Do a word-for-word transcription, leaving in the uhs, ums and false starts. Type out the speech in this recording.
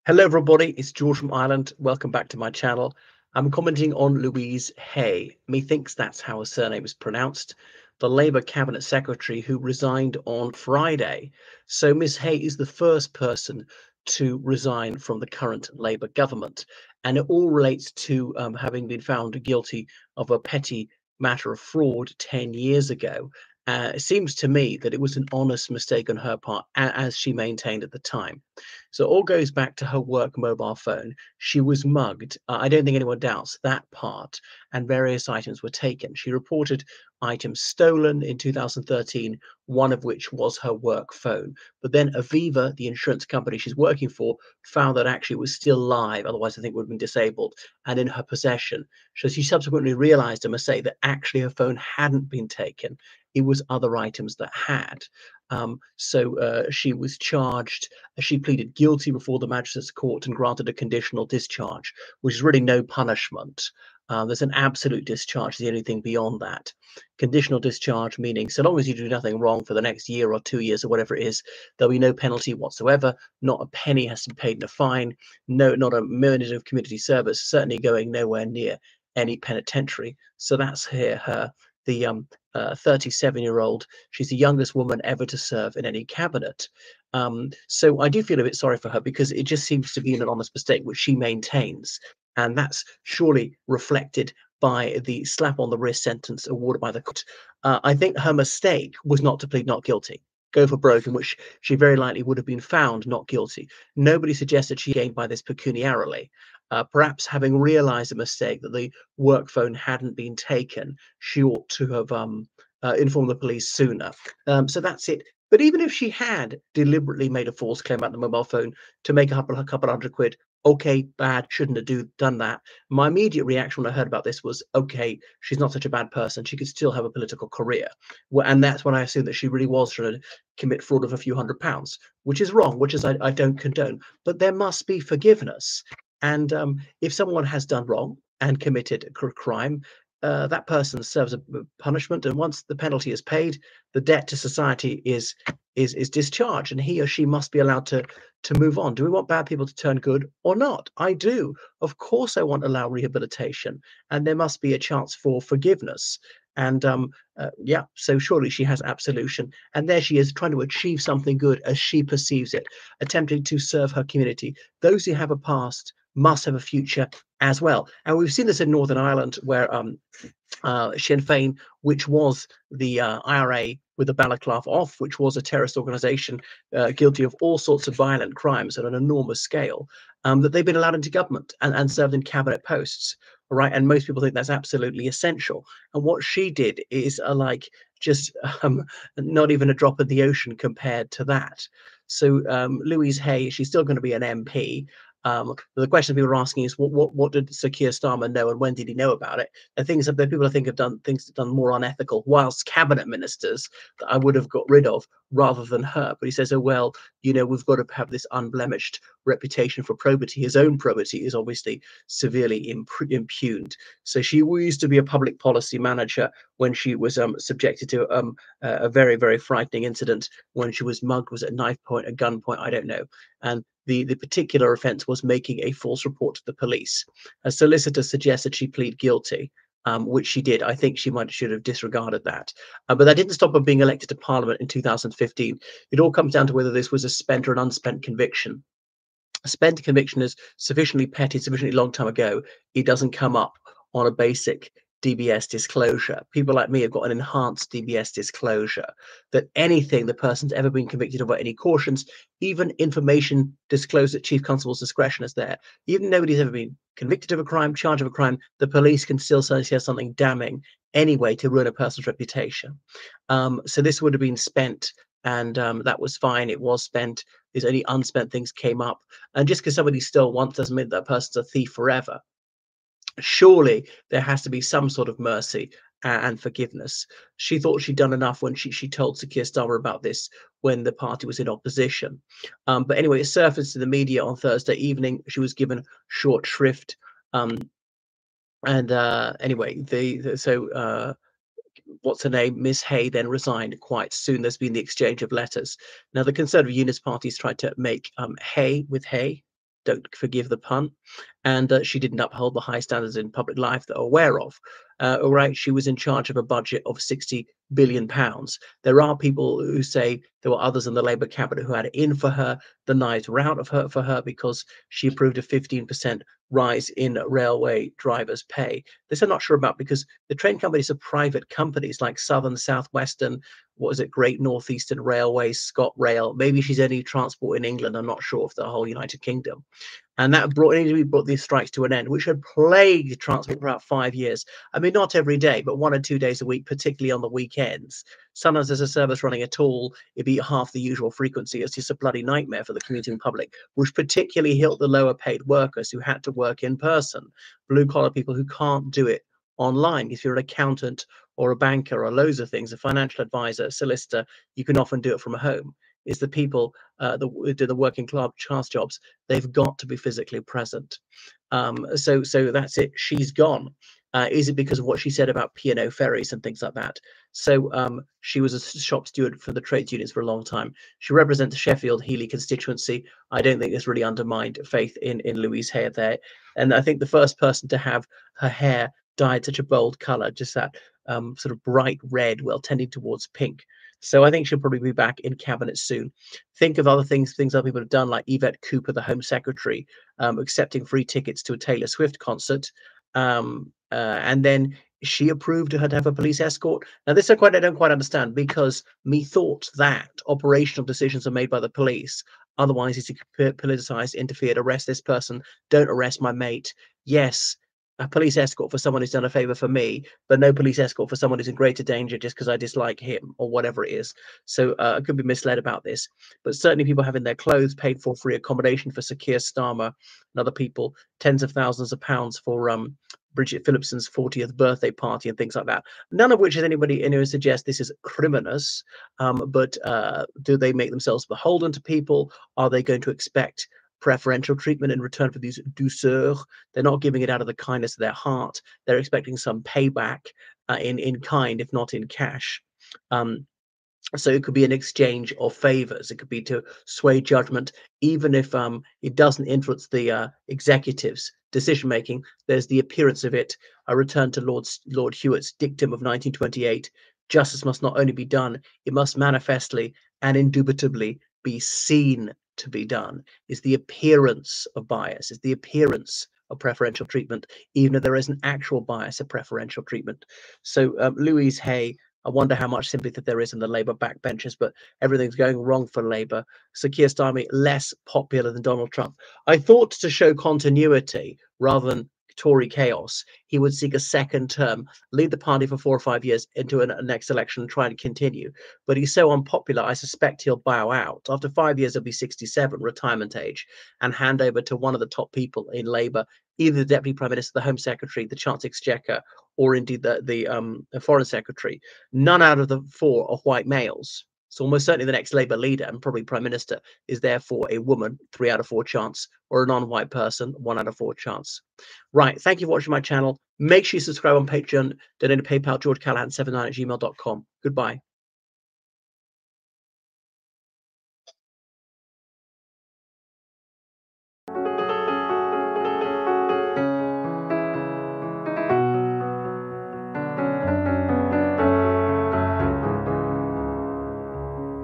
Hello, everybody. It's George from Ireland. Welcome back to my channel. I'm commenting on Louise Hay. Methinks that's how her surname is pronounced. The Labour Cabinet Secretary who resigned on Friday. So Miss Hay is the first person to resign from the current Labour government. And it all relates to um, having been found guilty of a petty matter of fraud ten years ago. Uh, it seems to me that it was an honest mistake on her part, a- as she maintained at the time. So it all goes back to her work mobile phone. She was mugged. Uh, I don't think anyone doubts that part, and various items were taken. She reported items stolen in two thousand thirteen, one of which was her work phone. But then Aviva, the insurance company she's working for, found that actually it was still live, otherwise I think it would have been disabled, and in her possession. So she subsequently realized a mistake that actually her phone hadn't been taken. It was other items that had. Um, so uh, she was charged. She pleaded guilty before the magistrates court and granted a conditional discharge, which is really no punishment. Uh, there's an absolute discharge, the only thing beyond that. Conditional discharge meaning so long as you do nothing wrong for the next year or two years or whatever it is, there'll be no penalty whatsoever. Not a penny has to be paid in a fine. No, not a minute of community service. Certainly going nowhere near any penitentiary. So that's here her the um uh, thirty-seven year old. She's the youngest woman ever to serve in any cabinet. Um, so I do feel a bit sorry for her because it just seems to be an honest mistake, which she maintains. And that's surely reflected by the slap on the wrist sentence awarded by the court. Uh, I think her mistake was not to plead not guilty. Go for broke, in which she very likely would have been found not guilty. Nobody suggested she gained by this pecuniarily. Uh, perhaps having realized a mistake that the work phone hadn't been taken, she ought to have um, uh, informed the police sooner. Um, so that's it. But even if she had deliberately made a false claim about the mobile phone to make a couple, a couple hundred quid, okay, bad, shouldn't have do, done that. My immediate reaction when I heard about this was, okay, she's not such a bad person. She could still have a political career. Well, and that's when I assumed that she really was trying to commit fraud of a few hundred pounds, which is wrong, which is I, I don't condone. But there must be forgiveness. And um, if someone has done wrong and committed a cr- crime, uh, that person serves a a punishment, and once the penalty is paid, the debt to society is is is discharged, and he or she must be allowed to to move on. Do we want bad people to turn good or not? I do. Of course, I want to allow rehabilitation, and there must be a chance for forgiveness. And um, uh, yeah, so surely she has absolution, and there she is trying to achieve something good as she perceives it, attempting to serve her community. Those who have a past must have a future as well. And we've seen this in Northern Ireland, where um, uh, Sinn Féin, which was the uh, I R A with the balaclava off, which was a terrorist organization uh, guilty of all sorts of violent crimes at an enormous scale, um, that they've been allowed into government and, and served in cabinet posts. Right. And most people think that's absolutely essential. And what she did is uh, like just um, not even a drop in the ocean compared to that. So um, Louise Hay, she's still going to be an M P. Um, the question people are asking is, what, what, what did Sir Keir Starmer know, and when did he know about it? The things that people I think have done things done more unethical, whilst cabinet ministers that I would have got rid of rather than her. But he says, oh well, you know, we've got to have this unblemished reputation for probity. His own probity is obviously severely imp- impugned. So she used to be a public policy manager when she was um, subjected to um, a very, very frightening incident when she was mugged. Was at knife point, a gun point? I don't know. And the, the particular offence was making a false report to the police. A solicitor suggested she plead guilty, um, which she did. I think she might should have disregarded that. Uh, but that didn't stop her being elected to Parliament in two thousand fifteen. It all comes down to whether this was a spent or an unspent conviction. A spent conviction is sufficiently petty, sufficiently long time ago. It doesn't come up on a basic D B S disclosure. People like me have got an enhanced D B S disclosure that anything the person's ever been convicted of, or any cautions, even information disclosed at Chief Constable's discretion is there. Even nobody's ever been convicted of a crime, charged of a crime, the police can still say something damning anyway to ruin a person's reputation. Um, so this would have been spent, and um, that was fine. It was spent. There's only unspent things came up, and just because somebody stole once doesn't mean that person's a thief forever. Surely there has to be some sort of mercy and forgiveness. She thought she'd done enough when she she told Sir Keir Starmer about this when the party was in opposition. Um, but anyway, it surfaced in the media on Thursday evening. She was given short shrift. Um, and uh, anyway, the, the so uh, what's her name, Miss Hay, then resigned quite soon. There's been the exchange of letters. Now, the Conservative Unionist Party's tried to make um, hay with hay. don't forgive the pun, and uh, she didn't uphold the high standards in public life that I'm aware of. Uh, all right, she was in charge of a budget of sixty billion pounds. There are people who say there were others in the Labour cabinet who had it in for her. The knives were out of her for her because she approved a fifteen percent rise in railway drivers' pay. This I'm not sure about because the train companies are private companies like Southern, Southwestern, what is it, Great Northeastern Railway, ScotRail. Maybe she's only transport in England. I'm not sure of the whole United Kingdom. And that brought immediately brought these strikes to an end, which had plagued transport for about five years. I mean, not every day, but one or two days a week, particularly on the weekends. Sometimes there's a service running at all, it'd be half the usual frequency. It's just a bloody nightmare for the commuting public, which particularly hit the lower paid workers who had to work in person, blue collar people who can't do it online. If you're an accountant or a banker or loads of things, a financial advisor, a solicitor, you can often do it from home. Is the people uh, that do the working class jobs, they've got to be physically present. Um, so, so that's it. She's gone. Uh, is it because of what she said about P and O ferries and things like that? So um, she was a shop steward for the trades unions for a long time. She represents the Sheffield Heeley constituency. I don't think it's really undermined faith in, in Louise Hay there. And I think the first person to have her hair dyed such a bold color, just that um, sort of bright red, well, tending towards pink. So I think she'll probably be back in cabinet soon. Think of other things, things other people have done, like Yvette Cooper, the Home Secretary, um, accepting free tickets to a Taylor Swift concert. Um, uh, and then she approved her to have a police escort. Now, this I quite I don't quite understand, because me thought that operational decisions are made by the police. Otherwise, it's politicized, interfered, arrest this person, don't arrest my mate. Yes, a police escort for someone who's done a favor for me, but no police escort for someone who's in greater danger just because I dislike him or whatever it is. So uh, I could be misled about this, but certainly people having their clothes paid for, free accommodation for Sir Keir Starmer and other people, tens of thousands of pounds for um, Bridget Phillipson's fortieth birthday party and things like that. None of which is anybody anyone suggests this is criminous, um, but uh, do they make themselves beholden to people? Are they going to expect preferential treatment in return for these douceurs? They're not giving it out of the kindness of their heart. They're expecting some payback uh, in in kind, if not in cash. Um, so it could be an exchange of favors. It could be to sway judgment, even if um, it doesn't influence the uh, executive's decision making. There's the appearance of it. I return to Lord Lord Hewitt's dictum of nineteen twenty-eight: justice must not only be done, it must manifestly and indubitably be seen to be done. Is the appearance of bias, is the appearance of preferential treatment, even if there is an actual bias of preferential treatment. So um, Louise Hay, I wonder how much sympathy there is in the Labour backbenchers, but everything's going wrong for Labour. Sir Keir Starmer, less popular than Donald Trump. I thought to show continuity rather than Tory chaos, he would seek a second term, lead the party for four or five years into a next election and try and continue. But he's so unpopular, I suspect he'll bow out. After five years, he'll be sixty-seven, retirement age, and hand over to one of the top people in Labour, either the Deputy Prime Minister, the Home Secretary, the Chancellor Exchequer, or indeed the, the, um, the Foreign Secretary. None out of the four are white males. So almost certainly the next Labour leader and probably Prime Minister is therefore a woman, three out of four chance, or a non-white person, one out of four chance. Right, thank you for watching my channel. Make sure you subscribe on Patreon, donate to PayPal, george callahan seventy-nine at gmail dot com. Goodbye.